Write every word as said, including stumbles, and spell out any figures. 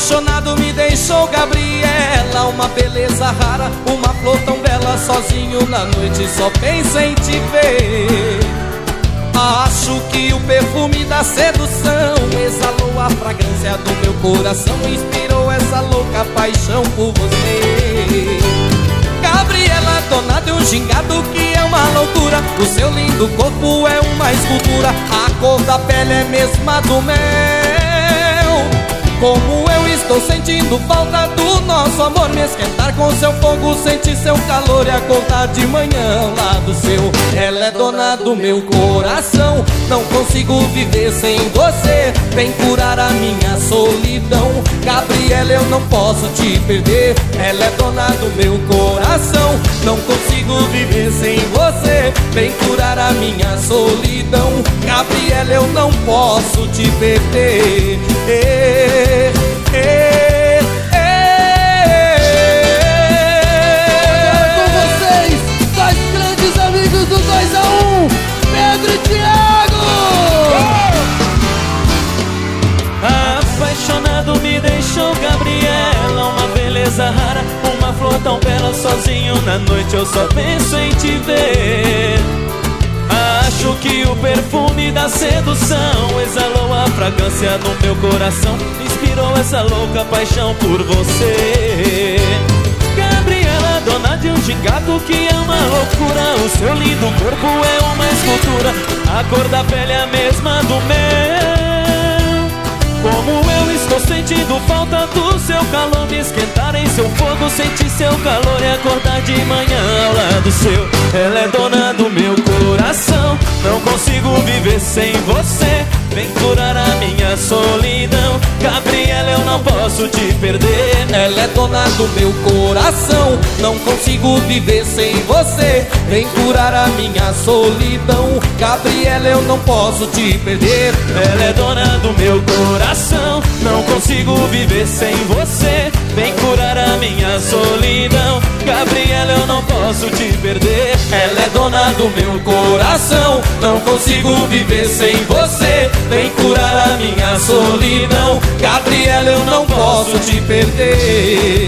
Apaixonado me deixou Gabriela, uma beleza rara, uma flor tão bela. Sozinho na noite só penso em te ver. Acho que o perfume da sedução exalou a fragrância do meu coração, inspirou essa louca paixão por você. Gabriela, dona de um gingado que é uma loucura. O seu lindo corpo é uma escultura, a cor da pele é mesma do mel. Como eu estou sentindo falta do nosso amor, me esquentar com seu fogo, sentir seu calor e acordar de manhã ao lado seu. Ela é dona do meu coração, não consigo viver sem você. Vem curar a minha solidão, Gabriela, eu não posso te perder. Ela é dona do meu coração, não consigo viver sem você. Vem curar a minha solidão, Gabriela, eu não posso te perder. É, é, é. Agora com vocês, dois grandes amigos do dois a um, Pedro e Thiago. Apaixonado me deixou Gabriela, uma beleza rara, uma flor tão bela. Sozinho na noite eu só penso em te ver. Acho que o perfume da sedução exalou a fragrância no meu coração, inspirou essa louca paixão por você. Gabriela, dona de um gingado que é uma loucura, o seu lindo corpo é uma escultura, a cor da pele é a mesma do mel. Como eu estou sentindo falta do seu calor, me esquentar em seu fogo, sentir seu calor e acordar de manhã ao lado seu. Ela é dona do meu coração, não consigo viver sem você. Vem curar a minha solidão, Gabriela, eu não posso te perder. Ela é dona do meu coração, não consigo viver sem você. Vem curar a minha solidão, Gabriela, eu não posso te perder. Ela é dona do meu coração, não consigo viver sem você. Vem curar a minha solidão, Gabriela, eu não posso te perder. Ela é dona do meu coração, não consigo viver sem você. Vem curar a minha solidão, Gabriela, eu não posso te perder.